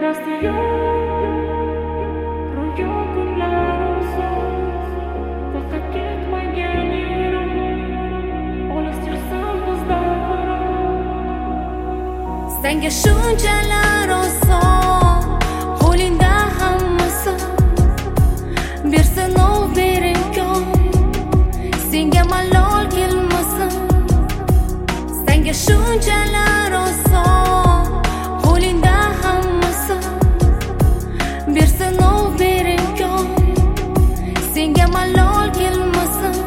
foydasi yo'q, ro'yo kunlar uzoq, faqat ketmagan yerim, olis yursin bizdan faroq. Senga shunchalar oson, qo'lingda hammasi, bersin ber imkon, senga malol kelmasin. Senga shunchalar oson, qo'lingda hammasi, bersin ber imkon, senga malol kelmasin.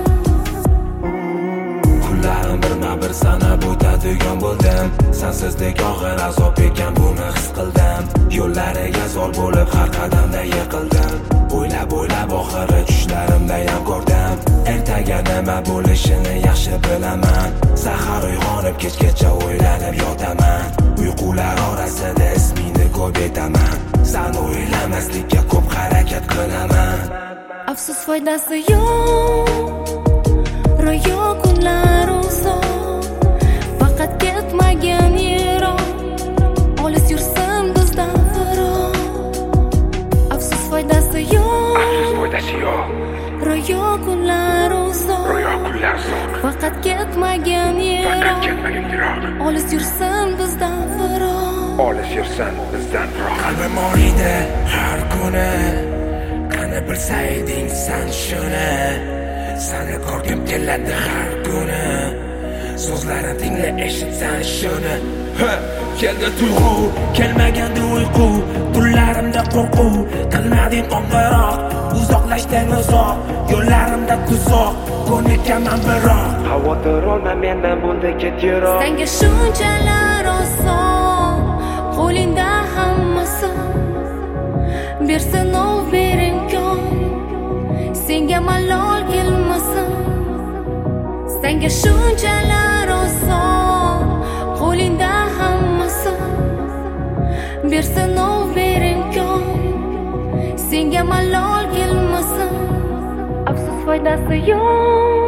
Kunlarim birma-bir sanab o'tadigan bo'ldim. Sensizdek og'ir azob ekan, buni his qildim. Yo'llariga zor bo'lib har qadamda yiqildim. O'ylab oxiri tushlarimda ham ko'rdim. Ertaga nima bo'lishini yaxshi bilaman. Sahar uyg'onib kechgacha o'ylanib yotaman. Uyqular orasida ismingni ko'p etaman. Sen o'ylamaslikka ko'p harakat qilaman. Afsus foydasi yo'q, ro'yo kunlar uzoq, faqat ketmagan yerim, olis yursin bizdan faroq. Afsus foydasi yo'q, ro'yo kunlar uzoq, faqat ketmagan yerim, olis yursin bizdan faroq. Qalbim oriydi har kuni, qani bilsayding sen shuni. Seni ko'rgim keladi har kuni, so'zlarim tingla eshitsan shuni. Keldi tuyg'u, kelmaganda uyqu, tunlarimda qo'rquv, qilmading qo'ng'iroq, uzoqlashding uzoq, yo'llarimda tuzoq, ko'nikaman biroq. Xavotir olma mendan, bo'ldi ket yiroq. Senga shunchalar oson, qo'lingda hammasi, bersin ber imkon, senga malol kelmasin. Senga shunchalar oson, qo'lingda hammasi, bersin ber imkon, senga malol kelmasin. Afsus foydasi yo'q,